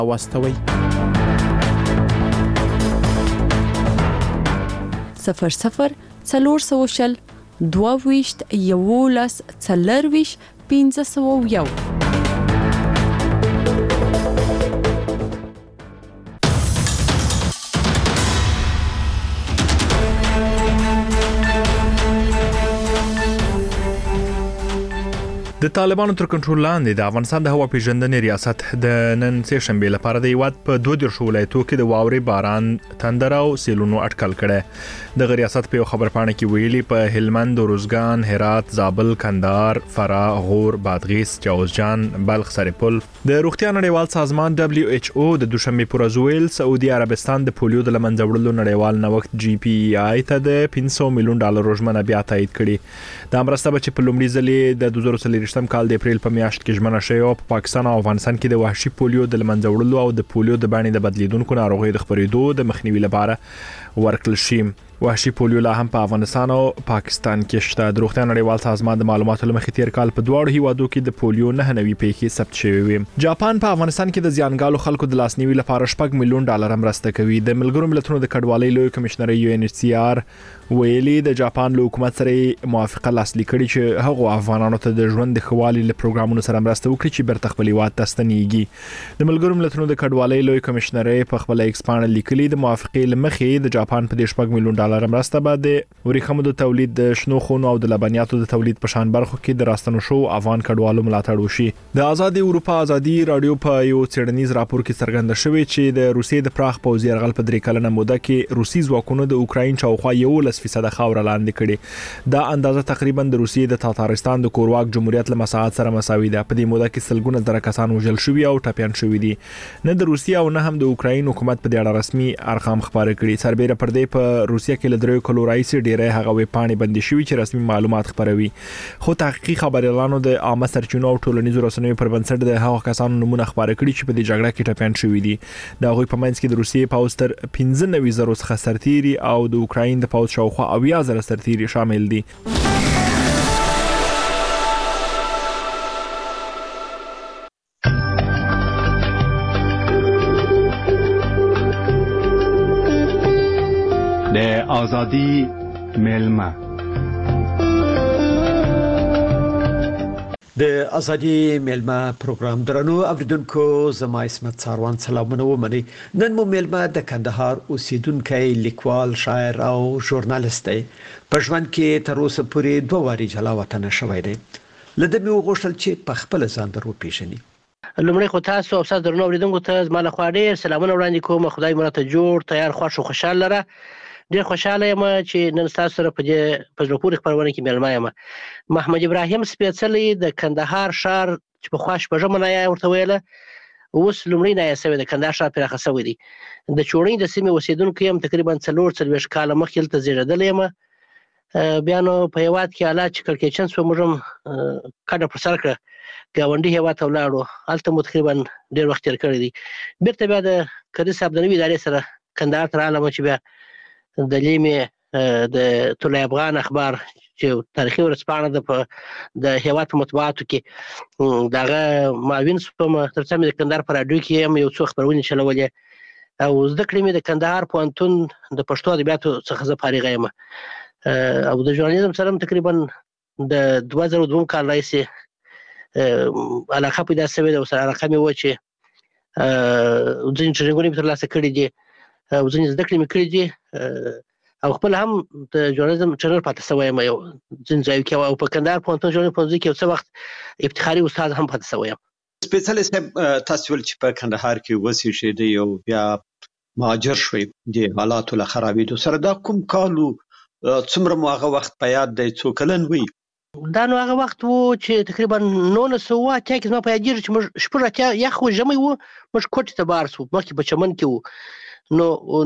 واستوي. 00 400 22 11 40 501. د طالبانو تر کنټرول لاندې د افغانستان د هوا پیژندنې ریاست د نن سه شنبه لپاره د هیواد په 22 ولایتونو کې د واورې باران تندر او سیلونو اټکل کړي. د ریاست په خبرپاڼه کې ویلي په هلمند، روزګان، هرات، زابل، کندهار، فراه، غور، بادغیس، جوزجان، بلخ، سرپل د روغتیا نړیوال سازمان WHO د دوشنبه پر ورځ سعودي عربستان د پولیو د لمنځه وړلو نړیوال نوښت GPEI ته د $500 میلیون ژمنه بیا تایید کړي. د امرسته چې په لومړي ځل د 2023 کال د اپریل په میاشت کې ژمنه شوې او په پاکستان او افغانستان کې د وحشي پولیو د لمنځه وړلو او د پولیو د باندې د بدلیدونکو ناروغیو د خپرېدو د مخنیوي لپاره ورکړل شي. وحشي پولیو لا هم په افغانستان او پاکستان کې شته. د روغتیا نړیوال سازمان د معلوماتو لمخې تیر کال په دواړو هیوادو کې د پولیو 9 نوي پیښې ثبت شوې وي. جاپان په افغانستان کې د زیانګالو خلکو د لاسنیوي لپاره $6 میلیون مرسته کوي. د ملګرو ملتونو د کډوالۍ لوی کمشنر UNHCR ویلي د جاپان له حکومت سره موافقه لاسلیک کړي چې هغه افغانانو ته د ژوند د خوالي له پروګرامونو سره مرسته وکړي چې برته خپل هیواد ته ستنېږي. د ملګرو ملتونو د کډوالۍ لوی کمشنر په خپل ایکسپانډ لیکلي د موافقې لمخې د جاپان په $6 میلیون مرسته بعد ورېښمو د تولید، د شنو خونو او د لبنیاتو د تولید په شان برخو کې د راستنو شو افغان کډوالو ملاتړ وشي. د آزادي اروپا آزادي رادیو په یو څېړنیز راپور کې څرګنده شوې چې د روسیې د پراخ پوځي یرغل په 3 کلنه موده کې روسي ځواکونو د اوکراین شاوخوا 11% خاور لاندې کړي. دا اندازه تقریبا د روسیې د تاتارستان د کورواک جمهوریت له مساحت سره مساوي ده. په دې موده کې سلګونه زره کسان وژل شوي او ټپيان شوي دي. نه د روسیې او نه هم د اوکراین حکومت په دې اړه رسمي ارقام خبرې کړي. سربېره پر دې په روسیې کې له 3 کلو راځي ډیره هغه وی پاڼې بندي شوی چې رسمي معلومات خبروي. خو تحقیقي خبريالانو د عامه سرچینو او ټولنیزو رسنیو پر بنسټ د هغو کسانو نمونه خبرې کړي چې په دې جګړه کې ټپيان شوي دي. دا غوي په منځ کې د روسیې پوځ تر 15,000 څخه سرتيري او د اوکراین د پوځ شاوخوا 80,000 سرتيري شامل دي. آزادی میلمه د ازادي میلمه پروګرام درنو اوریدونکو زما اسمت ساروان سلامونه ومني. نن مو میلمه د کندهار اوسیدونکو لیکوال، شاعر او ژورنالیست دی. په ژوند کې تر اوسه پورې 2 واري جلا وطن شوی دی. لده مې وغوښتل چې په خپل ځان درو پیژني. لومړی خو تاسو او تاسو درنو اوریدونکو ته زما له خوا ډیر سلامونه وړاندې کوم. خدای مو ته جوړ تیار خوښ او خوشاله لره. ډیر خوشاله یم چې نن تاسو سره په دې زړه پورې خبرونه کې مېلمه یم. محمد ابراهیم سپېڅلي د کندهار ښار چې په خواش په ژمنه یا ورته ویله اوس لومړی نه یې د کندهار ښار پراخه شوی دی. د چوڼۍ د سیمې اوسیدونکو یم. تقریبا 4 کاله مخکې ته زیږیدلی یم. بیا نو په هیواد کې حالات چې کړکېچن شو موږ هم کډه پر سر کړه ګاونډي هیواد ته ولاړو. هلته مو تقریبا ډېر وخت تېر کړی دی. بیرته بیا د کدي صاحب د نوي ادارې سره کندهار ته راغلم چې بیا د لیمې د طلوع افغان اخبار چې تاریخي ورځپاڼه ده د هیواد په مطبوعاتو کې دغه معاون شوم. ترڅو مې د کندهار په راډیو کې هم یو څو خبرونه چلولې او زده کړې مې د کندهار پوهنتون د پښتو ادبیاتو څخه زه فارغه یم او د ژورنالیزم سره تقریبا د 2002 کال راهیسې علاقه پیدا شوې ده. ورسره علاقه مې وه چې ځینې ټرینینګونه مې ترلاسه کړي دي او ځینې زده کړې مې کړي دي او خپل هم د ژورنالیزم ټرینر پاتې شوی یم یو ځینې ځایو کې او په کندهار پوهنتون ژورنالیزم پوهنځي کې یو څه وخت افتخاري استاد هم پاتې شوی یم. سپېڅلي صاحب تاسو ول چې په کندهار کې وسیږئ او بیا مهاجر شوي د حالاتو له خرابېدو سره دا کوم کالو څومره مو هغه وخت په یاد دی؟ څو کلن وي؟ دا نو هغه وخت و چې تقریبا 1980 کې زما په یاد چې موږ 80 یخ و ژمی و موږ کوټې ته بار شو. مخکې په چمن کې وو. نو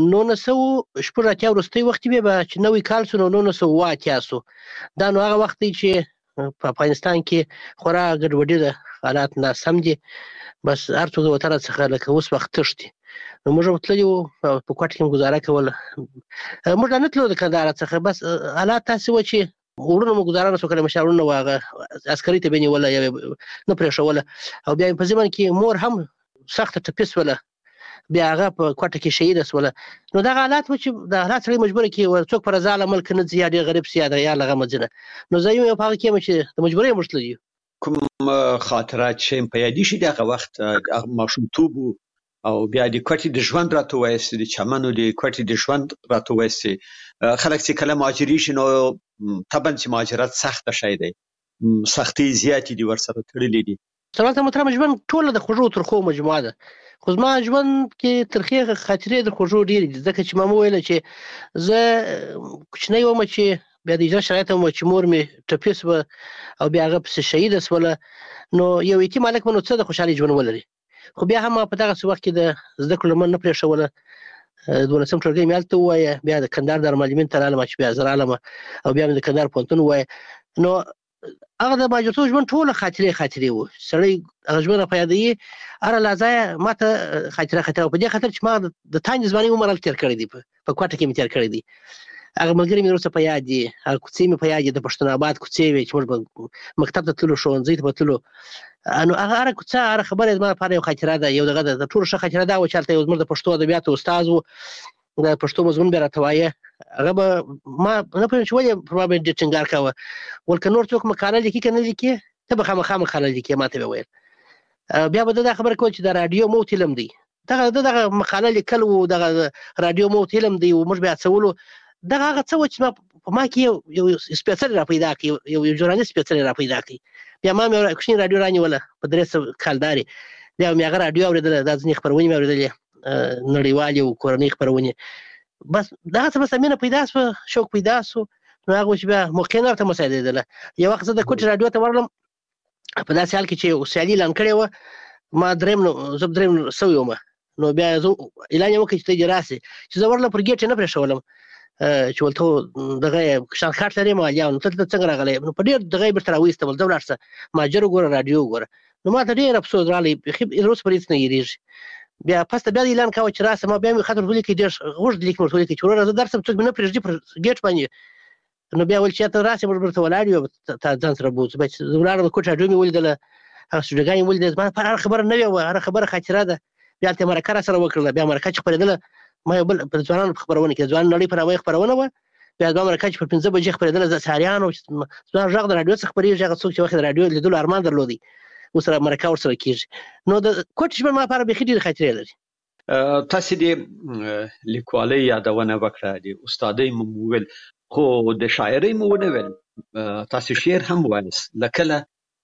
1980 وروستی وخت به چې نوی کال سو 1980 سو. دا نو هغه وخت چې په افغانستان کې خورا ګډوډي ده، حالات ناسم دي. بس هر څوک د وطن څخه لکه اوس وخت تښتي. نو موږ تللي وو په کوټه کې ګزاره کوله. موږ نه تلو د کندهار څخه، بس حالات تاسې و چې ورونه مو ګزاره نه سو کړی. مشاورونه واغه عسکري ته به نیوله یا نه پرېښوله او بیا په ځمن کې مور هم سخته ټپي شوله، بیا هغه په کوټه کې شهیده شوله. نو دغه حالات و چې د حالات سړی مجبوره کړي څوک په رضا له ملک نه ځي، یا ډېر غریب سي، یا د یا له غمه ځي نه. نو زه یم په هغه کې یم چې د مجبورۍ موږ تللي یو. کوم خاطرات چې په یادې شي دغه وخت ماشومتوب او بیا د کوټې د ژوند راته وایستې، د چمنو د کوټې د ژوند راته وایستې. خلک چې کله مهاجري شي نو طبعا چې مهاجرت سخته شی دی، سختۍ زیاتې دي ورسره تړلې دي. سلامت محترم، ژوند ټوله د خوږو ترخو مجموعه ده، خو زما ژوند کې ترخې خاطرې د خوږو ډېرې دي، ځکه چې ما وویله چې زه کوچنی وم چې بیا د هجرت شرایط هم چې مور مې ټپي شوه او بیا هغه پسې شهیده شوله. نو یو یتیم هلک نو څه د خوشحالۍ ژوند ولري. خو بیا هم ما په دغسې وخت کې د زده کړو لمن نه پرېښوله. 12 ټولګۍ مې هلته ووایه، بیا د کندهار دارالمعلمین ته رالم چې بیا زه رالم او بیا مې د کندهار پوهنتون ووایه. نو هغه د مهاجرتوب ژوند ټوله خاطرې وو. سړی هغه ژوند را په یادوي، هره لحظه ما ته خاطره په دې خاطر چې ما د تاندې ځوانۍ عمر هلته تېر کړی دی، په کوټه کې مې تېر کړی دی. هغه ملګري مې وروسته په یاد دي، هغه کوڅې مې په یاد دي، د پښتون آباد کوڅې وې چې موږ به مکتب ته تللو، ښوونځي ته به تللو. نو هغه هره کوڅه هره خبره زما لپاره یو خاطره ده. یو دغه د ټولو ښه خاطره دا وه چې هلته یو زموږ د پښتو ادبیاتو استاد و، د پښتو مضمون به راته وایه. هغه به ما نه پوهېږم چې ولې پر ما باندې ډېر ټینګار کوه، ول که نور څوک مقاله لیکي که نه لیکي ته به خامخا مقاله لیکې، ما ته به ویل. بیا به دا خبره کوله چې د راډیو موت علم دی، دغه مقاله لیکل و، دغه راډیو موت علم دی و، موږ به هڅولو. دغه هغه څه و چې په ما کې یو سپېڅلی را پیدا کړي، یو ژورنالست سپېڅلی را پیدا کړي. بیا ما مې کوچنۍ راډیو رانیوله په 300 کالدارې، بیا مې هغه راډیو اورېدله، دا ځینې خپرونې مې اورېدلې، نړیوالې او کورنۍ خپرونې. بس دغسې بس مینه پیدا شوه، شوق پیدا شو. نو هغه و چې بیا موقع نه ورته مساعدېدله. یو وخت زه د کوټې راډیو ته ورغلم، په داسې حال کې چې یو سیالي اعلان کړې وه، ما زه درېیم سوی وم. نو بیا زه اعلان یې وکړ چې ته دې راسې، چې زه ورغلم پر ګېټ یې نه پرېښولم چې ولته دغه شان کارت لرې مالیا، نو ته دلته څنګه راغلی؟ نو په ډېر دغه یې بېرته راویستم، ځه ولاړ شه مهاجر وګوره، راډیو وګوره. نو ما ته ډېر افسوس راغلی، بیخي تر اوسه پورې هېڅ نه هېرېږي. بیا پسته بیا د اعلان کوه چې راسه، ما بیا مې خط ورته ولیکئ، ډېر اوږد لیک مې ورته ولیکئ چې وروره زه درسم، څوک مې نه پرېږدي پر ګېټ باندې. نو بیا ویل چې یا ته راسې موږ به درته ولاړ یو، تا ځان سره بوځو. بیا چې زه ولاړم د کوټې راډیو مې ولیدله، هغه سټوډیوګانې مې ولیدلې، زما لپاره هره خبره نوې وه، هره خبره خاطره ده. بیا هلته یې مرکه راسره وکړله، بیا مرکه چې خپرېدله، ما یو بل په ځوانانو په خپرونه کې د ځوان نړۍ په نامه خپرونه وه، بیا زما مرکه چې پر 5 بجې خپرېدله، د سهاریانو زما غږ د راډیو څخه خپرېږي، هغه څوک چې وخت د راډیو لیدلو ارمان درلودی ورسره مرکه ورسره کېږي. نو د کوټې ژوند ما لپاره بیخي ډېرې خاطرې لري. تاسې د لیکوالۍ یادونه وکړه، د استادۍ مو وویل، خو د شاعرۍ مو ونه ویل. تاسې شعر هم وایاست، له کله؟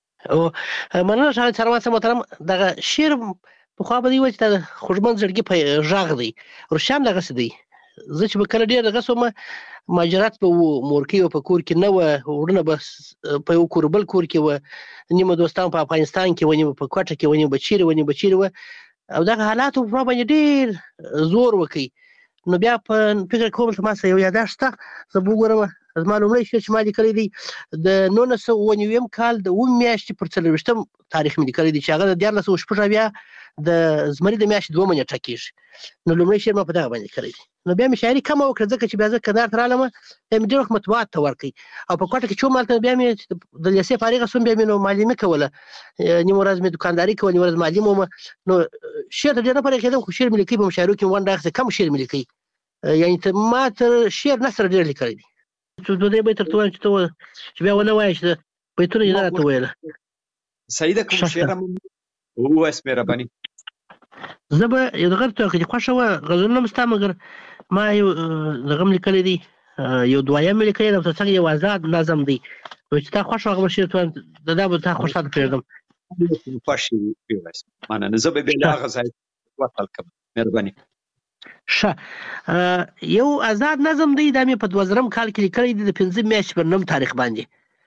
مننه ښاغلی سروان صاحب محترم. دغه شعر پخوا به دې ویل چې دا د خوږمن زړګي په غږ دی، روسیه هم دغسې دی. زه چې به کله ډېر دغه شوم، مهاجرت به وو، مورکۍ به په کور کې نه وه، وروڼه به په یو کور بل کور کې وه، نیمه دوستان په افغانستان کې وه، نیمه په کوټه کې وه، نیمه به چیرې وه، نیمه به چیرې وه، او دغه حالاتو په ما باندې ډېر زور وکړي. نو بیا په فکر کوم چې ما سره یو یاداښت شته، زه به وګورم. زما لومړی شعر چې ما لیکلی دی د 1999 کال د 9 میاشتې پر 24 تاریخ مې لیکلی دی، چې هغه د 1406 د زمري د میاشتې 2 نیټه کېږي. نو لومړی شعر ما په دغه باندې لیکلی دی. نو بیا مې شاعري کمه وکړه، ځکه چې بیا زه کندهار ته رالم، بیا مې ډېر وخت مطبوعات ته ورکړئ، او په کوټه کې چې وم هلته بیا مې د لیسې فارغه شوم، بیا مې نو معلمي کوله، نیمه ورځ مې دوکانداري کوله، نیمه ورځ معلم وم. نو شعر ته ډېر نه فارغ کېدم، خو شعر مې لیکئ، په مشاعرو کې مې ونډه اخیستې، کم شعر مې لیکئ، یعنې ما تر شعر نثر ډېر لیکلی دی. 2-3 بیت درته وایم چې ته چې بیا ونه وایې چې بیتونه یې نه راته ویله. صحیح ده، کوم شعر هم ووایاست مهرباني. زه به یو دغه درته که دې خوښه وه، غزلونه هم شته، مګر ما یو دغه هم لیکلی دی، یو دویم مې لیکلی دی، او تر څنګ یو آزاد نظم دی. نو چې تا خوښ هغه به شعر ته وایم، دا به تا خوښ ته پرېږدم. خوښ یې ووایاست، مننه. زه به بیا له هغه ځای وصل کړم، مهرباني. ښه، یو آزاد نظم دی، دا مې په 2000 کال کې لیکلی دی، د 5 میاشتې پر 9 تاریخ باندې،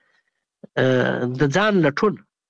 د ځان لټون.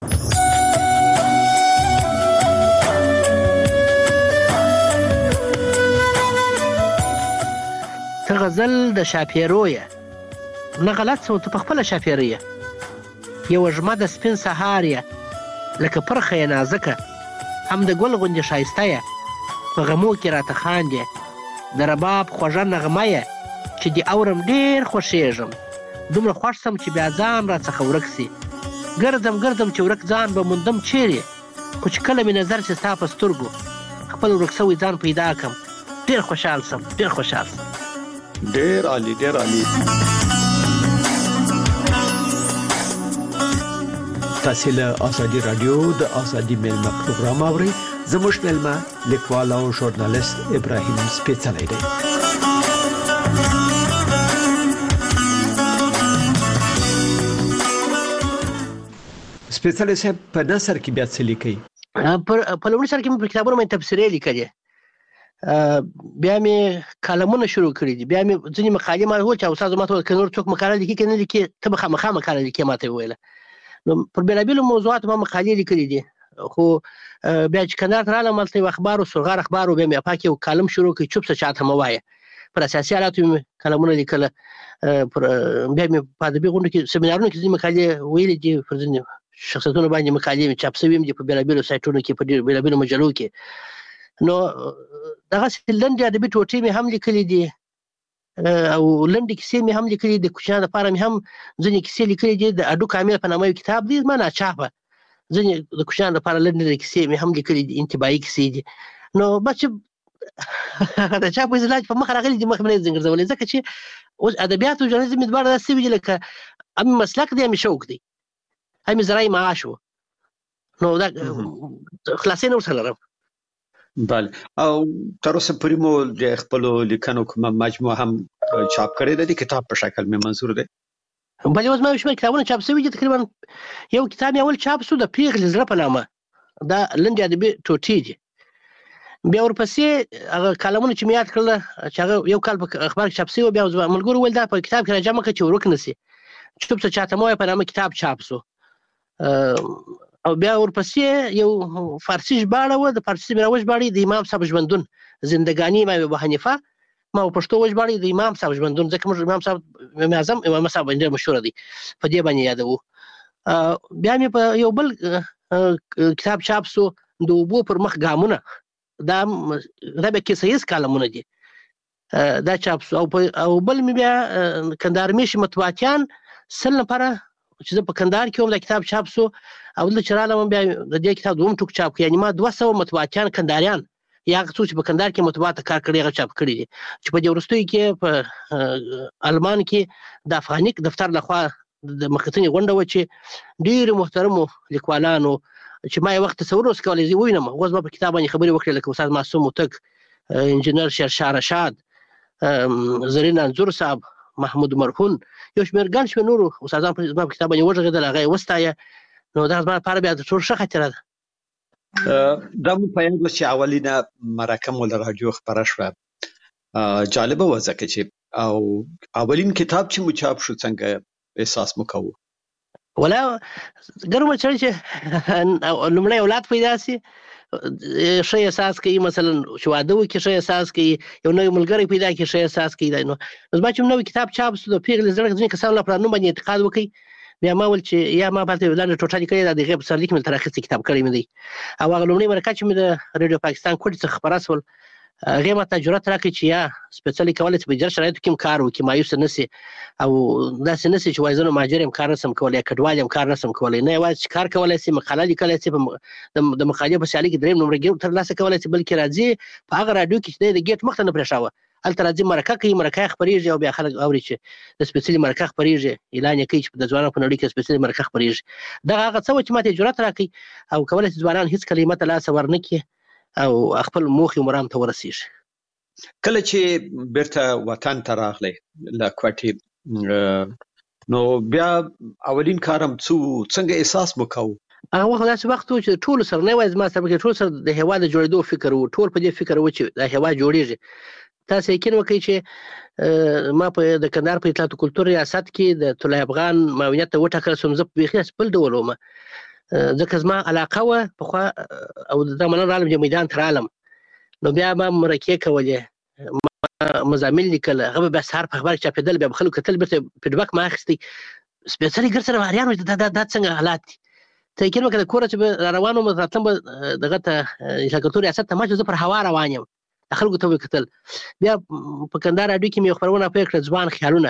ته غزل د شاپیرو یې، نه غلط څه ته په خپله شاپیره یې، یو وږمه د سپین سهار یې، لکه پرخه یې نازکه، هم د ګل غوندې ښایسته یې، په غمو کې راته خاندې، د رباب خوږه نغمه یې، چې دې اورم ډېر خوښېږم، دومره خوښ سم چې بیا ځان را څخه ورک سي، ګرځم چې ورک ځان به موندم چیرې، خو چې کله مې نظر چې ستا په سترګو خپل ورک سوی ځان پیدا کړم ډېر خوشحال سم ډېر خوشحال سم. ډېر عالی ډېر عالی. تاسو له ازادي رادیو د ازادي میلمه پروګرام اورئ. زموږ میلمه لیکوال او ژورنالیست ابراهیم سپېڅلی دی. سپېڅلی صاحب په نثر کې بیا څه لیکئ؟ په لومړي سر کې مې په کتابونو باندې تبصرې لیکلې، بیا مې کالمونه شروع کړي دي، بیا مې ځینې مقالې ما وویل چې استاد ما ته وویل که نور څوک مقاله لیکي که نه لیکي ته به خامخا مقاله لیکې، ما ته یې وویله. نو پر بېلابېلو موضوعاتو ما مقالې لیکلي دي، خو بیا چې کندهار ته رالم هلته یو اخبار و سرغار اخبار و، بیا مې افاق یو کالم شروع کړي چوپ څه چاته مه وایه، پر اساسي حالاتو مې کالمونه لیکله. بیا مې په ادبي غونډو کې سیمینارونو کې ځینې مقالې ویلې دي، پر ځینې شخصیتونو باندې مقالې مې چاپ شوي دي په بېلابېلو سایټونو کې، په بېلابېلو مجلو کې. نو دغسې لنډې ادبي ټوټې مې هم لیکلي دي او لنډې کیسې مې هم لیکلي دي. کوچنیانو لپاره مې هم ځینې کیسې لیکلي دي، د اډو کامل په نامه یو کتاب دی زما ناچاپه، ځینې د کوچنیانو لپاره لنډې کیسې مې هم لیکلي دي، انتباهي کیسې دي. نو بس چې د چا په اصطلاح په مخ راغلي دي مخ مې نه دي ځنګرځولی، ځکه چې اوس ادبیات او ژورنالیزم مې دواړه داسې شوي دي لکه هم مسلک دی هم شوق دی، هم زرای معاش و. نو دا خلاصې نه ورسره لرم. بله. او تر اوسه پورې مو د خپلو لیکنو کومه مجموعه هم چاپ کړې ده؟ د کتاب په شکل مې منظور دی. بله اوس ما یو شمېر کتابونه چاپ شوي دي، تقریبا یو کتاب مې اول چاپ شو د پیغلې زړه په نامه، دا لنډې ادبي ټوټې دي. بیا ورپسې هغه کالمونه چې مې یاد کړله چې هغه یو کال په اخبار کې چاپ شوي، بیا ملګرو وویل دا په کتاب کې راجمع کړه چې ورک نه شي، چوپ څه چاته مه وایه په نامه کتاب چاپ شو. او بیا ورپسې یو فارسي ژباړه وه، د فارسي مې راوژباړې د امام صاحب ژوندون زندګاني امام ابو حنیفه، ما په پښتو وژباړې د امام صاحب ژوندون، ځکه موږ امام صاحب امام اعظم امام صاحب ډېر مشهوره دی، په دې باندې یادوو. بیا مې په یو بل کتاب چاپ شو د اوبو پر مخ ګامونه، دا بیا کیسه ییز کالمونه دي، دا چاپ شو. او بل مې بیا کندهار میشي مطبوعاتیان سل نفره چې زه په کندهار کې وم دا کتاب چاپ شو، او دلته چې رالم بیا د دې کتاب دوم ټوک چاپ کړي، یعنې ما 200 مطبوعاتیان کندهاریان یا هغه څوک چې په کندهار کې مطبوعات کار کړی هغه چاپ کړي دي، چې په دې وروستیو کې په المان کې د افغانیک دفتر لخوا د مخکتنې غونډه وه چې ډېرو محترمو لیکوالانو چې ما یو وخت تصور اوس کولی زه ووینم، اوس ما په کتاب باندې خبرې وکړې، لکه استاد معصوم هوتک، انجینر شیرشاه رشاد، زرین انځور صاحب، محمود مرهون، یو شمېر ګڼ شمېر نورو استادان زما په کتاب باندې وغږېدل، هغه یې وستایه. نو دا زما لپاره بیا د ټول ښه خاطره ده. دا مو په یاد چې اولینه مرکه مو له راډیو خپره شوه، جالبه وه ځکه چې او اولین کتاب چې مو چاپ شو څنګه احساس مو کوو؟ ولا ګرمه چړې چې لومړی اولاد پیدا شي ښه احساس کوي، مثلا چې واده وکړي ښه احساس کوي، یو نوی ملګری پیدا کړي ښه احساس کوي. نو زما چې نوی کتاب چاپ شو د پیغلې زړه ځینې کسانو لپاره نوم باندې اعتقاد وکړي، بیا ما ویل چې یا ما پاتې لنډه ټوټه لیکلې ده د هغې په سرلیک مې تر اخیستی کتاب کړی مې دی. او هغه لومړۍ مرکه چې مې د ریډیو پاکستان کوټې څخه خپره شول، هغې ما ته جرأت راکړی چې یا سپېڅلي کولی چې په جر شرایطو کې هم کار وکړي، مایوسه نه سي او داسې نه سي چې وایي زه نو مهاجر یم کار نه شم کولی، یا کډوال یم کار نه شم کولی، نه یوازې چې کار کولی سي، مقاله لیکلی سي، د مقالې په سیالۍ کې درېیم نمره ترلاسه کولی سي، بلکې راځي په هغه راډیو کې چې دی د ګیټ مخ ته نه پرېښاوه، هلته راځي مرکه کوي، مرکه یې خپرېږي او بیا خلک اوري چې د سپېڅلي مرکه خپرېږي، اعلان یې کوي چې د ځوانانو په نړۍ کې سپېڅلي مرکه خپرېږي. دغه هغه څه وه چې ما ته یې جرأت راکړي او کولی شي ځوانان هېڅکله یې ماته لاس ورنه کړي او خپل موخې او مرام ته ورسېږي. کله چې بیرته وطن ته راغلی له کوټې، نو بیا اولین کارم څنګه احساس مو کوو؟ هغه وخت داسې وخت و چې ټولو سره نه یوازې ما سره بلکې ټولو سره د هېواد د جوړېدو فکر و، ټول په دې فکر و چې دا هېواد جوړېږي. تاسو یقین وکړئ چې ما په د کندهار په اطلاعات او کلتور ریاست کې د طلایي افغان معاونیت ته وټاکل شوم، زه بیخي بل ډول وم، ځکه زما علاقه وه پخوا او دا مننه رالم چې میدان ته رالم، نو بیا ما مرکې کولې، مضامین لیکل، هغه به بیا سهار په اخبار کې چاپېدل، بیا به خلکو کتل، بیرته فیډبک ما اخیستی، سپېڅلي ګر سره ماریان وایي دا څنګه حالات دي. ته یقین وکړه د کوره چې به را روان وم راتلم به دغه ته اطلاعات کلتور ریاست ته، ما چې زه پر هوا روان یم، خلکو ته وکتل. بیا په کندهار راډیو کې مې یو خپرونه پیل کړه، ځوان خیالونه.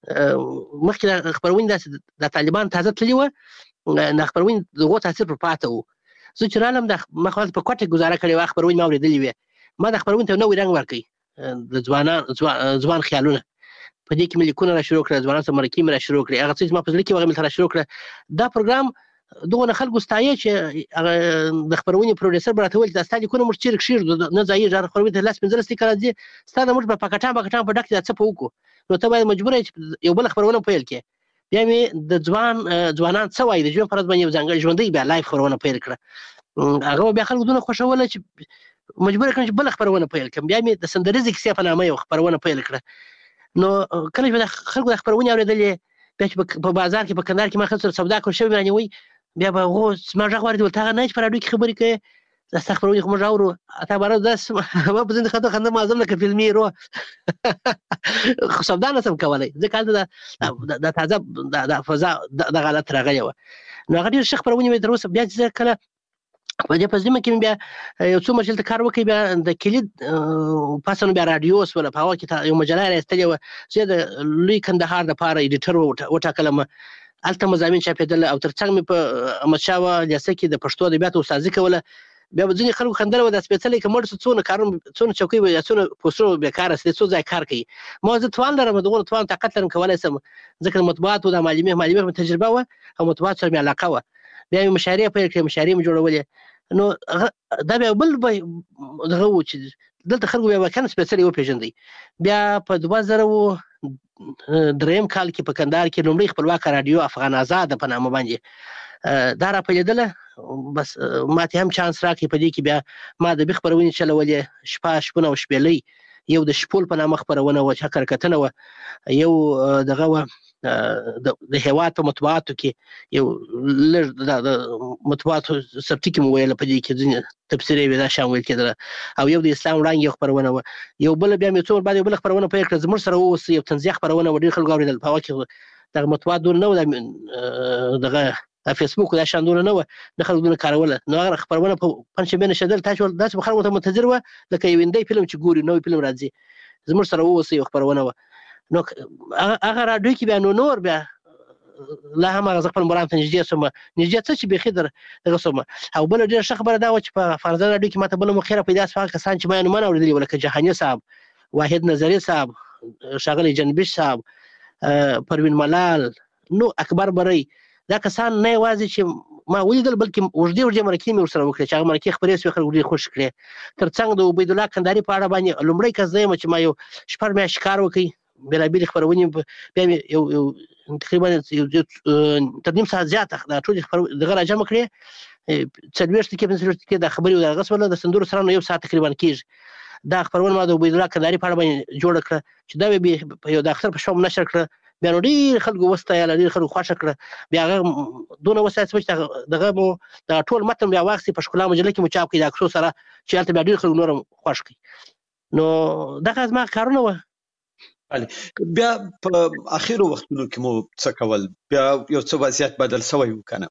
مخکې د خپرونې داسې د طالبان تازه تللي وه، د خپرونې د هغو تاثیر پر پاته و، زه چې رالم ما خو په کوټه گزاره کړې وه خبرونه ما اورېدلې وې ما د خبرونه ته نوې رنګ ورکړی د ځوان خیالونه په دې کې مې لیکونه را شروع کړل ځوانان سره مرکې مې را شروع کړې هغه څه چې ما په زړه کې وه مې را شروع کړه دا پروګرام دغه خلکو ستایي چې د خبرونې پروډوسر به راته ویل دا ستا لیکونه موږ چېرې کښېږدو نه ځایېږي هغه خبرونې ته 10-15 لیکه راځي ستا د موږ په پکټان په ډک کې دا څه په وکړو نو ته باید مجبوره یې چې یو بله خبرونه پیل کړې بیا مې د ځوانان څه وایي د ژوند په ورځ باندې یو ځانګړی ژوندۍ بیا لایف خبرونه پیل کړه هغه بیا خلکو دونه خوښوله چې مجبوره کړم چې بله خبرونه پیل کړم بیا مې د سندریزې کیسې په نامه یو خبرونه پیل کړه نو کله چې خلکو د خبرونې اورېدلې بیا چې په بازار کې په کندهار کې ما خلکو سره سودا کړل شوي مې رانیوي بیا به هغو زما غږ واورېد ول ته هغه نه چې په راډیو کې خبرې کوې ستا خبرونې خو موږ اورو تا باره داسې ما په ځینې خندا معظم لکه فلمي هیرو خو سودا نه شم کولی ځکه هلته د تازه د فضا دغه حالت راغلی وه نو هغه ډېرې ښه خبرونې مې تر اوسه بیا چې زه کله په دې پزیمه کې بیا یو څو مجلې کار وکړ بیا د کلید پاسه نو بیا رادیو وسوله په هغه کې یو مجله راایستلې وه زه د لوی کندهار دپاره ایډیټر وټاکلم هلته مضامین چاپېدل او تر څنګ مې په احمدشاه لیسه کې د پښتو ادبیاتو استادي کوله بیا به ځینې خلکو خندل وه دا سپېڅلی که مړ شو څونه کارونه څونه چوکۍ به یا څونه پوسټرونه بېکاره سي څو ځای کار کوي ما زه توان لرم دغونه توان طاقت لرم کولی شم ځکه د مطبوعاتو د معلمې مې تجربه وه او مطبوعاتو سره مې علاقه وه بیا مې مشاعرې پیل کړې مشاعرې مې جوړولې نو دا بیا بل دغه و چې دلته خلکو بیا واقعا سپېڅلی وپېژندی بیا په 2003 کال کې په کندهار کې لومړی خپلواکه راډیو افغان آزاد په نامه باندې دا راپیلېدله بس ما ته هم چانس راکړي په دې کې بیا ما د بي خپرونې چلولې شپونه او شپېلۍ یو د شپول په نامه خپرونه وه چې حقرکتنه وه یو دغه وه د هېواد په مطبوعاتو کې یو لږ د مطبوعاتو سبتي کې مو ویله په دې کې ځینې تبصرې وې دا شیان ویل کېدله او یو د اسلام وړانګې یو خپرونه وه یو بله بیا مې څو ور بعد یو بله خپرونه پیل کړه زموږ سره واوسه یو طنزیه خپرونه وه ډېر خلکو اورېدل په هغه کې دغه مطبوعات دونه نه وه دغه فیسبوک دا شیان دونه نه وه نه خلکو دونه کاروله نو هغه خپرونه په پنجشنبې نشېدل داسې به خلکو ته منتظر وه لکه یو هندی فلم چې ګوري نوی فلم راځي زموږ سره واوسه یو خپرونه وه نو هغه راډیو کې بیا نور بیا لا هم هغه زه خپل مرام ته نږدې شوم نږدې څه چې بیخي دغه شوم او بله ډېره ښه خبره دا وه چې په فرزان راډیو کې ما ته بله مخیره پیدا شوه هغه کسان چې ما یې نومونه اورېدلي وه لکه جهاني صاحب واحد نظري صاحب ښاغلی جنبش صاحب پروین ملال نو اکبر بری دا کسان نه یوازې چې ما ولیدل بلکې اوږدې مرکې مې ورسره وکړې چې هغه مرکې خپرې شوې خلکو ډېرې خوښ کړې تر څنګ د عبیدالله کندهاري په اړه باندې لومړی کس زه یم چې ما یو شپږ میاشتې کار وکړ بېلابېلې خپرونې بیا مې یو تقریبا تر نیم ساعت زیاته دا ټولې دغه راجمع کړې 40 دقیقې دا خبرې د هغه سره د سندرو سره نو یو ساعت تقریبا کېږي دا خپرونه ما د عبیدالله کندهاري په اړه باندې جوړه کړه چې دا به یو د اختر په شپه نشر کړه بیا نو ډېر خلکو وستایله ډېر خلکو خوښه کړه بیا هغه دونه وستایه چې دغه مو دغه ټول متن بیا واخیستې په ښکلا مجله کې مو چاپ کړي د عکسو سره چې هلته بیا ډېر خلکو نور هم خوښ کړي نو دغه زما کارونه وه بیا په اخرو وختونو کې مو څه کول بیا یو څه وضعیت بدل شوی و که نه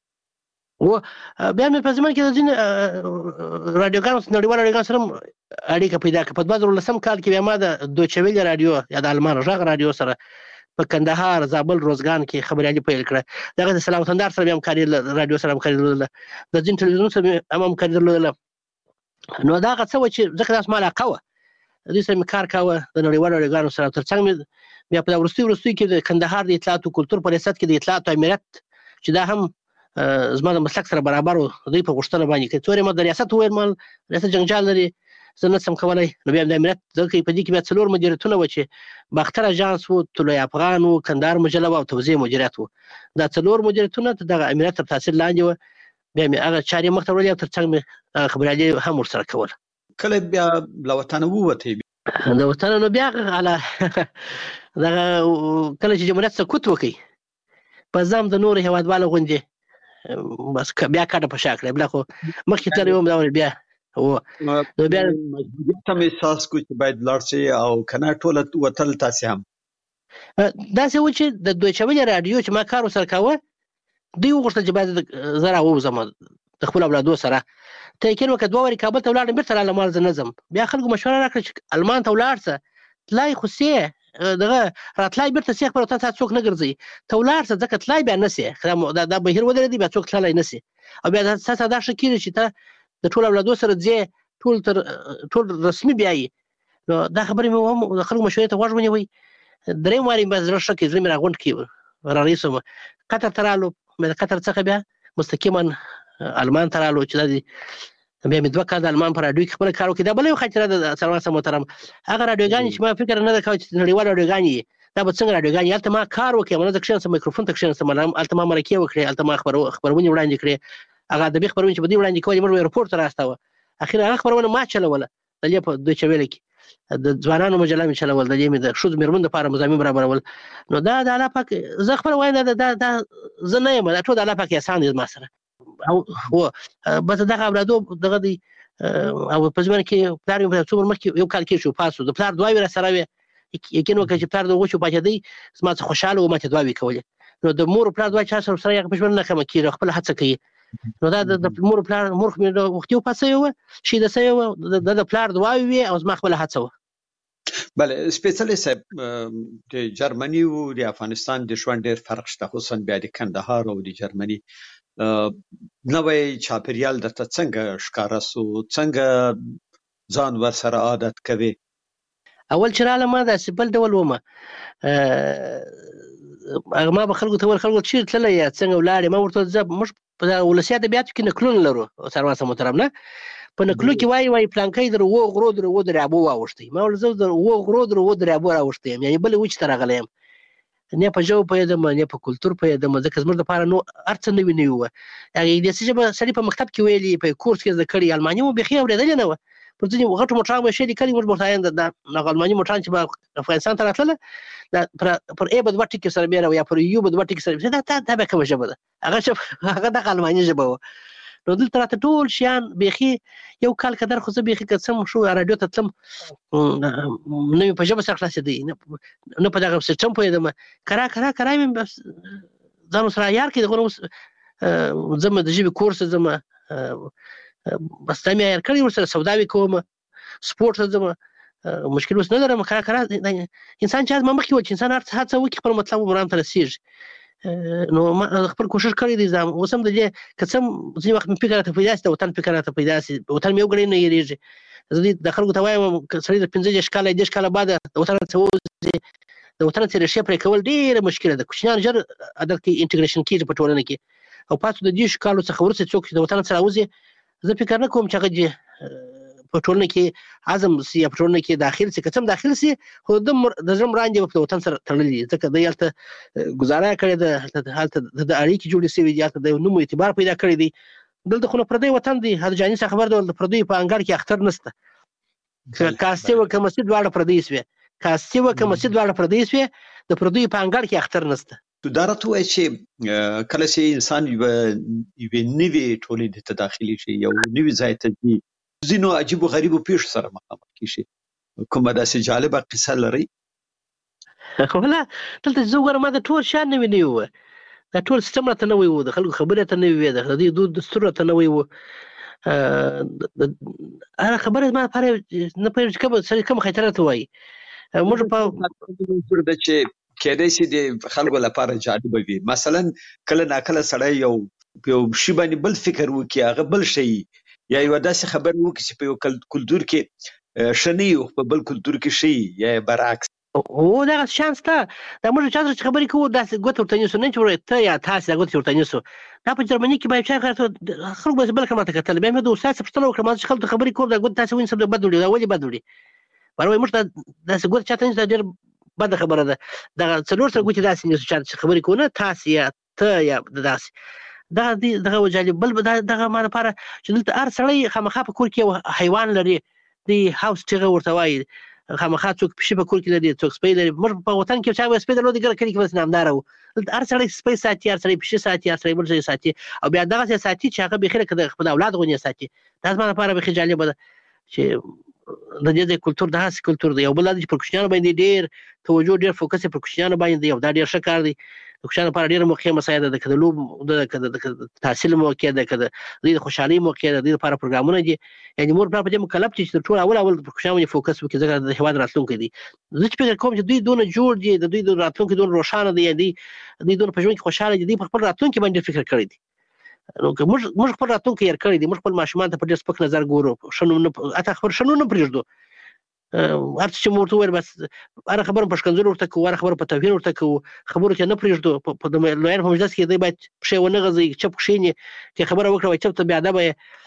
بیا مې په زمانه کې د ځینې راډیوګانو نړیوال راډیوګانو سره اړیکه پیدا کړه په 2010 کال کې بیا ما د دویچه ویلې راډیو یا د المان غږ راډیو سره په کندهار زابل روزګان کې خبريالي پیل کړه دغه د سلام وطندار سره هم همکاري راډیو سره همکاري درلوده د ځینې تلویزیون سره هم همکاري درلوده نو دا هغه څه وه چې ځکه داسې ما علاقه وه دوی سره مې کار کاوه د نړیوالو راډیوګانو سره تر څنګ مې بیا په وروستیو کې د کندهار د اطلاعات او کلتور په ریاست کې د اطلاعات امنیت چې دا هم زما د مسلک سره برابر و دوی په غوښتنه باندې که څومره ما د ریاست وویل مال ریاست جنجال لري زه نه شم کولی نو بیا د امنیت ځکه په دې کې بیا 4 مدیریتونه وه چې باختر اژانس و طلوع افغان و کندهار مجله وه او توزیع مدیریت و دا 4 مدیریتونه دغه امنیت تر تاثیر لاندې وه بیا مې هغه چارې مخ ته وړلې او تر څنګ مې خبریالي هم ورسره کوله کله بیا له وطنه ووتې د وطنه نو بیا دغه کله چې جمهوریت سقوط وکړي په ځام د نورو هېوادوالو غوندې بس بیا کډه په شا کړې بیا خو مخکې تللی وم دا بیا نو بیا مجبوریت هم احساس کو چې باید لاړ شئ او که نه ټوله وتل تاسې هم داسې و چې د دویچه ویلې راډیو چې ما کار ورسره کاوه دوی وغوښتل چې باید زه راووځم د خپلو اولادو سره ته یقین وکړه 2 وارې کابل ته ولاړم بېرته رالم زه نه ځم بیا خلکو مشوره راکړه چې المان ته ولاړ شه تلای خو سې دغه راتلای بیرته سیخ پر ته څوک نه ګرځي ته ولاړ څه ځکه تلای بیا نسی دا بهیر ودرېدی بیا څوک تللی نسی او بیا تاسو دا ښه کېږي چې ته د ټول اولادو سره ځې ټول رسمي بیایي نو دا خبرې مې هم د خلکو مشورې ته غوږ ونیوئ درېیم وارې مې زړه ښه کړي زړه مې راغونډ کړي رارهي شوم قطر ته رالو د قطر څخه بیا مستقیما المان ته رالو چې دا بیا مې 2 کال د المان په راډیو کې خپل کار وکړ دا بل یو خاطره ده سلام محترم هغه راډیوګانې چې ما فکر نه کاوه چې نړیوال راډیوګانې دا به څنګه راډیوګانې هلته ما کار وکړ مله د کښېنستم میکروفون ته کښېنستم هلته ما مرکې وکړې هلته ما خپرونې وړاندې کړې هغه ادبي خپرونې چې به دوی وړاندې کولې موږ به رپورټ ته راستاوه اخر هغه خپرونه ما چلوله د دې په دویچه ویله کې د ځوانانو مجله مې چلول د دې مې د ښځو مېرمنو دپاره مضامین برابرول نو دا د الله پاک زه خپله وایم دا زه نه یم دا ټول د الله پاک احسان دی ما سره او بس دغه اولادو دغه دی او په ځمانه کې پلار مې په څومره مخکې یو کال کې شو پاسو د پلار دعاوې راسره وې یقین وکړه چې پلار د هغو شو پاچېدی زما څه خوشحاله و ماته دعاوې کولې نو د مور پلار دعا چا سره هغه په ژوند نه کمه کېږي خپله هڅه کوي نو دا د مور پلار مور مې وختي وپاڅوی وه شهیده سوی وه د پلار دعاوې وې او زما خپله هڅه وه بله سپېڅلی صاحب د جرمني او د افغانستان د ژوند ډېر فرق شته خصوصا بیا د کندهار او د جرمني نوی چاپېریال درته څنګه ښکاره سو څنګه ځان ورسره عادت کوې اول چې رالم ما داسې بل ډول ومه ما به خلکو ته ویل خلکو چېرې تللی یا څنګه ولاړې ما ورته زه موږ په ولسي ادبیاتو کې نکلونه لرو سروان صاحب محترم نه په نکلو کې وایي پلانکی د 7 غرو د 7 دریابو واوښتی ما ویل زه د 7 غرو د 7 دریابو راوښتی یم یعنې بلې وچې ته راغلی یم نه په ژبه پوهېدم نه په کلتور پوهېدم ځکه زموږ دپاره نو هر څه نوي نوي وه هغه انګلیسي ژبه سړي په مکتب کې ویلي په کورس کې زده کړي الماني مو بیخي اورېدلې نه وه پر ځینې غټو موټرانو به یې ښې لیکلي موږ به ورته وایو دغه الماني موټران چې به افغانستان ته راتلله پر ای به 2 ټکي سره بیا یا پر یو به 2 ټکي سره دا بیا کومه ژبه ده هغه دغه الماني ژبه وه نو دلته راته ټول شیان بیخي یو کال قدر خو زه بیخي که څه شو راډیو ته تلم نه مې په ژبه سره خلاصېدی نه په دغه سیسټم پوهېدم کرا مې ځان ورسره عیار کړي دغه اوس ځم د ژبې کورس ته ځم بس دا مې عیار کړي ورسره سوداوې کوم سپورټ ته ځم مشکل اوس نه لرم کرا انسان چې ما مخکې وویل چې انسان هڅه وکړي خپل مطلب مرام ته رسېږي نو ما خپل کوشش کړی دی اوس هم د دې که څه ځینې وخت مې فکر راته پیدا شي د وطن فکر راته پیدا شي وطن مې وګړی نه یېرېږي زه د خلکو ته وایم که سړی د 15 کاله 10 کاله بعده د وطن څخه ووځي د وطن څخه ریښې پرې کول ډېره مشکله ده کوچنیان ژر عادت کې انټګریشن کېږي په ټولنه کې او پاتې د 10 کالو څخه وروسته څوک چې د وطن څخه راوځي زه فکر نه کوم چې هغه په ټولنه کې عزم سي یا په ټولنه کې داخل سي که څه هم داخل سي خو د زړه مراندې به په وطن سره تړلي دي ځکه دی هلته ګزاره کړې ده هلته د اړیکې جوړې شوي دي هلته د نوم اعتبار پیدا کړی دی دلته خو نو پردی وطن دی هر جاني څخه خبر ده د پردیو په انګړ کې اختر نشته کاستې وه که مسجد دواړه پردی شوې کاستې وه که مسجد دواړه پردی شوې د پردیو په انګړ کې اختر نشته دا راته ووایه چې کله چې انسان یوې نوې ټولنې ته داخلي شي یو نوي ځای ته ځي ځینو عجیبو غریبو پیښو سره مخامخ کېږي کومه داسې جالبه قصه لرئ ولا دلته زه وګورم ما د ټول شیان نوي نوي وه دا ټول سیسټم راته نوی و د خلکو خبرې راته نوي وې د دوی دود دستور راته نوی و هغه خبره زما لپاره نه پوهېږم چې سړی کومه خاطره راته وایي موږ په ده چې کېدای شي د خلکو لپاره جالبه وي مثلا کله ناکله سړی یو شي باندې بل فکر وکړي هغه بل شی یا یو داسې خبر وکړي چې په یو کلتور کې ښه نه وي په بل کلتور کې ښه یا برعکس هو دغه شان شته دا موږ چا سره چې خبرې کوو داسې ګوته ورته نیسو نه چې ته یا تاسې دا ګوته ورته نیسو دا په جرمني کې به یو چا خلکو به بل کړه ماته کتل بیا مې د استاد څخه پوښتنه وکړه ما چې خلکو ته خبرې کوم دا ګوته تاسې ونیسم دا بد وړي دا ولې بد وړي وایي موږ داسې ګوته چاته نیسو دا ډېر بده خبره ده دغه څلور سره ګوتې داسې نیسو چا چې خبرې کوو نه تاسې یا ته یا داسې دغه وجالب بل دغه ما لپاره چې دلته هر سړی خامخا په کور کې یو حیوان لري د هاوس چغه ورته وایي خامخا څوک پیشي په کور کې لري څوک سپی لري موږ په وطن کې چا سپی درلودي ګره کلي کې بس نامداره وو دلته هر سړی سپی ساتي هر سړی پیشي ساتي هر سړی بل ځای ساتي او بیا دغسې ساتي چې هغه بیخي لکه د خپل اولاد غوندې ساتي دا زما لپاره بیخي جالبه ده چې د دې ځای کلتور داسې کلتور دی یو بل دا چې پر کوچنیانو باندې ډېر توجه ډېر فوکس یې پر کوچنیانو باندې دی او دا ډېر ښه کار دی کوشانو لپاره ډېره موقع مساعده ده، که د لوب د تحصیل موقع ده، که د دوی د خوشحالۍ موقع ده، د دوی لپاره پروګرامونه دي. یعنې مور پلار په دې مکلف دي چې تر ټولو اول په کوشانو باندې فوکس وکړي، ځکه د هېواد راتلونکی دی. زه چې فکر کوم چې دوی دونه جوړ دي، د دوی د راتلونکي دونه روښانه دی، دوی دونه په ژوند کې خوشحاله دي، دوی په خپل راتلونکي باندې فکر کړی دی. نو که موږ خپل راتلونکی هېر کړی دی، موږ خپل ماشومان ته په ډېر سپک نظر ګورو، حتی خپل ښه نوم نه پرېږدو. هر څه چې مو ورته وویل بس هره خبره په ښکنځلو ورته کوو، هره خبره په توهین ورته کوو، خبرو ته نه پرېږدو. په د لویانو په مجلس کې دی باید پښې ونه غځوي، چپ کښېني، که خبره وکړه وایي چپ ته بېادبه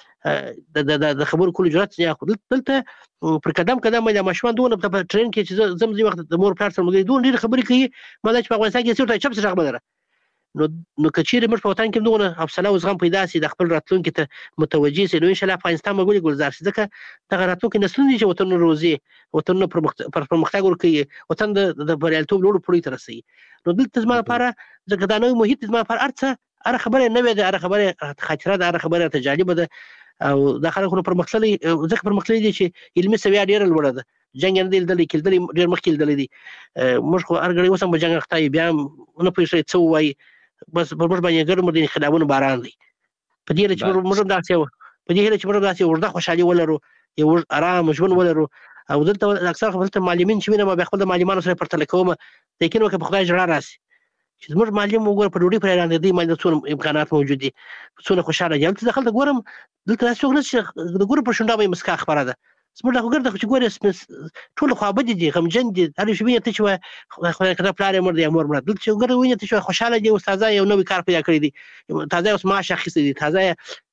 یې، د خبرو کولو جرأت نه اخلو. دلته پر قدم باندې ماشومان دونه په ټرین کې چې زه ځینې وخت د مور پلار سره ملګري دونه ډېرې خبرې کوي، ما دا چې په افغانستان کې هېڅ ورته چپ څه غږ نه لره. نو که چیرې موږ په وطن کې دغه حوصله او زغم پیدا سي، د خپل راتلونکي ته متوجه سي، نو انشاءالله افغانستان به ولې ګلزار سي. ځکه دغه راتلونکي نسلونه دي چې وطنونه روزي، وطنونه پرمختګ ورکوي، وطن د بریالیتوب لوړو پوړیو ته رسوي. نو دلته زما لپاره ځکه دا نوی محیط زما لپاره هره خبره نوې ده، هره خبره خاطره ده، هره خبره ته جالبه ده. او دا خلک نو پرمختللي ځکه پرمختللي دي چې علمي سویه ډېره لوړه ده. جنګ یې نه دی لیدلی، کېدلي ډېر مخکې لیدلی دي. موږ خو هر ګړی اوس هم په جنګ اخته یو، بیا هم نه پوهېږي څه ووایي، بس پر موږ باندې ګرم د انقلابونو باران دی. په دې هیله چې موږ هم داسې اوږده خوشحالي ولرو، یو ارام ژوند ولرو. او دلته اکثر دلته معلمین چې وینم، بیا خپل د معلمانو سره پرتله کوم، یقین وکړه په خدای ژړا راسي چې زموږ معلم وګوره په ډوډۍ پرې حیران دی، باندې څونه امکانات موجود دي، څونه خوشحاله دي. هلته دخلته ګورم دلته داسې څوک نشته چې د ګورم پر شونډه باندې مسکا خپره ده. زموږ دا خو ګرده چې ګورې ټول خوابدي دي، غمجن دي، هر یو شی وینې ته چې وایي خدای کړه پلار یې مړ دی یا مور مړه. دلته چې ګرده وینې ته چې وایي خوشحاله دي، اوس تازه یو نوی کار پیدا کړی دی، تازه اوس معاش اخیستی دی، تازه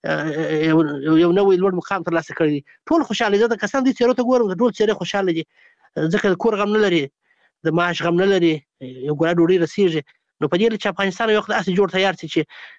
یو نوی لوړ مقام ترلاسه کړی دی، ټول خوشحاله دي. د کسان دې څېرو ته ګورم ټول څېرې خوشحاله دي، ځکه د کور غم نه لري، د معاش غم نه لري، یو ګوله ډوډۍ رسېږي. نو په دې چې افغانستان یو وخت داسې جوړ تیار شي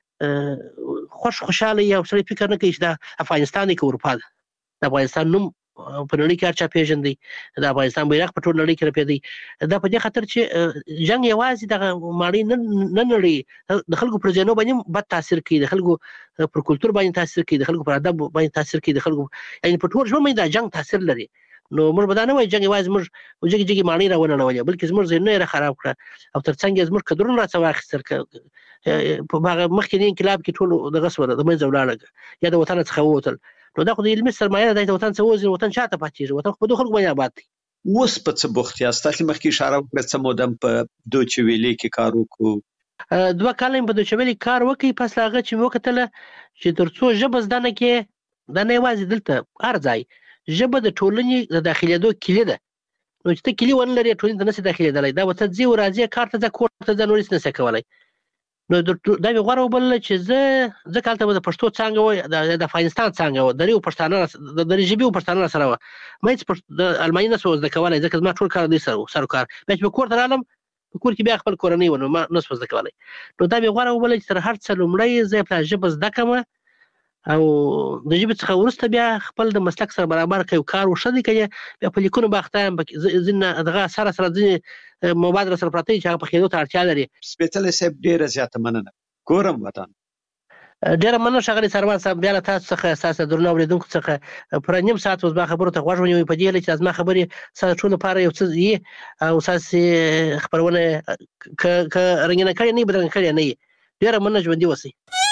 چې خوشحاله یو سړی فکر نه کوي چې دا افغانستان دی که اروپا ده. د افغانستان نوم په نړۍ کې هر چا پېژندی، د افغانستان بیرغ په ټول نړۍ کې رپېدی. دا په دې خاطر چې جنګ یوازې دغه ماڼۍ نه نړوي، د خلکو پر ذهنو باندې بد تاثیر کوي، د خلکو پر کلتور باندې تاثیر کوي، د خلکو پر ادب باندې تاثیر کوي، د خلکو یعنې په ټول ژوند باندې دا جنګ تاثیر لري. نو موږ به دا نه وایو جنګ یوازې موږ جګې جګې ماڼۍ راونړولې، بلکې زموږ ذهنونه یې خراب کړه، او تر څنګ یې زموږ قدرونه راڅخه واخیستل. په هغه مخکې انقلاب کې ټول دغه سوله د منځه ولاړه، یا د وطن څخه ووتل. نو دا خو د علمي سرمایه ده، د وطن څخه ووځي، وطن چاته پاتېږي؟ وطن خو په دو خلکو باندې آباد دی. اوس په څه بوخت یاست؟ تاسو مخکې اشاره وکړه څه موده په دوچ ویلې کې کار وکړو. 2 کاله په دوچ ویلې کار وکړ. پس هغه چې مې وکتله چې تر څو ژبه زده نه کې، دا نه یوازې دلته هر ځای ژبه د ټولنې د داخلېدو کلي ده. نو چې ته کلي ونه لرې ټولنې ته نشې داخلېدلی، دا به ته ځې راځې کار ته ځه، کور ته ځه، نور هېڅ نشې کولی. نو دا مې غوره وبلله چې ځکه هلته به د پښتو څانګه وه، د افغانستان څانګه وه، دري پښتانه د دري ژبې پښتانه سره وه، ما هېڅ د الماني نه شو زده کولی، ځکه زما ټول کار دوی سره و، سر و کار. بیا چې په کور ته رالم، په کور کې بیا خپل کورنۍ وه، نو ما نه شو زده کولی. نو دا مې غوره وبلله چې تر هر څه لومړی زه یې ژبه زده کړم، او د ژبې څخه وروسته بیا خپل د مسلک سره برابر کړو کار وښه دی، که بیا په لیکونو به اخته یم، ځینې دغه سره ځینې مواد راسره پراته دي چې هغه پخېدو ته اړتیا لري. سپېڅلی صاحب ډېره زیاته مننه. ګورم وطن ډېره مننه ښاغلی سروان صاحب، بیا له تاسو څخه ستاسو درنو اورېدونکو څخه پوره نیم ساعت اوس زما خبرو ته غوږ ونیوئ، په دې هیله چې زما خبرې ستاسو ټول لپاره یو څه وي او ستاسې خپرونه که رنګینه کړې نه وي بدرنګه کړې نه وي. ډېره مننه، ژوندي اوسئ.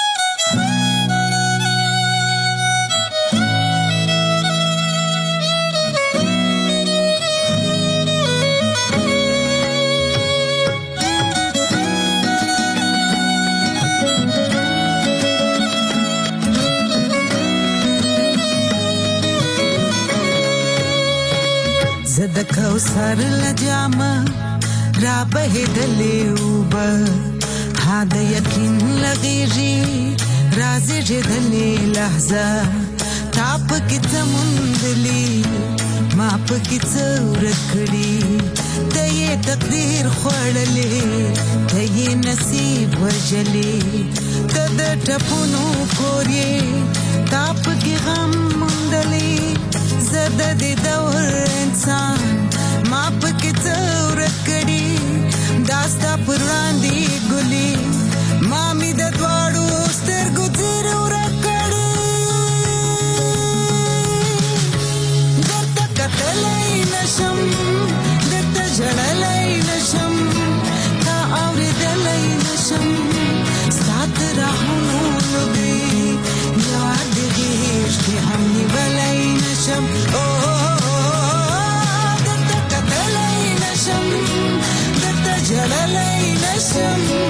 زد کوثر لجامه را بهدلې اوبه، ها د یقین لغېږي رازېږېدلې لحظه، تا پکې څه موندلي ما پکې څه ورک کړي، ته یې تقدیر خوړلې، ته یې نصیب وژلې، ته د ټپونو کور یې، تا پکې غم موندلی، زه د دې دور انسان ما پکې څه ورک کړي، دا ستا پر وړاندې ګلي ما مې د دواړو سترګو څېرې ورک کړي، درته کتلی نشم، درته ژړلی نشم، تا اورېدلی نشم. some